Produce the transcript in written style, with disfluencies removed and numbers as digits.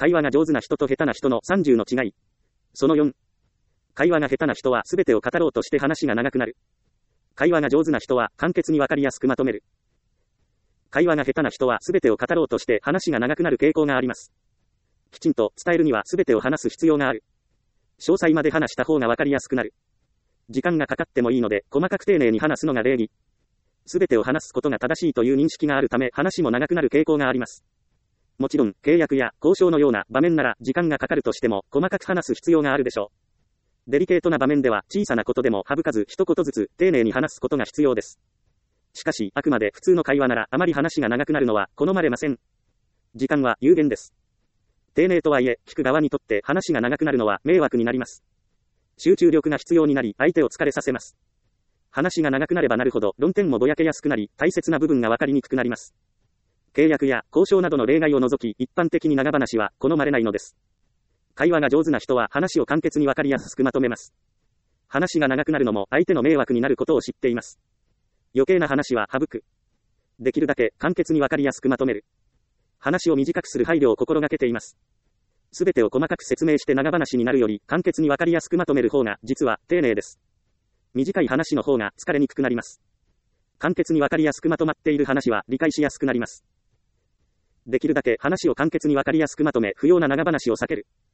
会話が上手な人と下手な人の30の違い。その4。会話が下手な人は全てを語ろうとして話が長くなる。会話が上手な人は簡潔にわかりやすくまとめる。会話が下手な人は全てを語ろうとして話が長くなる傾向があります。きちんと伝えるには全てを話す必要がある。詳細まで話した方がわかりやすくなる。時間がかかってもいいので細かく丁寧に話すのが礼儀。全てを話すことが正しいという認識があるため話も長くなる傾向があります。もちろん契約や交渉のような場面なら時間がかかるとしても細かく話す必要があるでしょう。デリケートな場面では小さなことでも省かず一言ずつ丁寧に話すことが必要です。しかしあくまで普通の会話ならあまり話が長くなるのは好まれません。時間は有限です。丁寧とはいえ聞く側にとって話が長くなるのは迷惑になります。集中力が必要になり相手を疲れさせます。話が長くなればなるほど論点もぼやけやすくなり大切な部分が分かりにくくなります。契約や交渉などの例外を除き一般的に長話は好まれないのです。会話が上手な人は話を簡潔に分かりやすくまとめます。話が長くなるのも相手の迷惑になることを知っています。余計な話は省く。できるだけ簡潔に分かりやすくまとめる。話を短くする配慮を心がけています。すべてを細かく説明して長話になるより簡潔に分かりやすくまとめる方が実は丁寧です。短い話の方が疲れにくくなります。簡潔に分かりやすくまとまっている話は理解しやすくなります。できるだけ話を簡潔に分かりやすくまとめ不要な長話を避ける。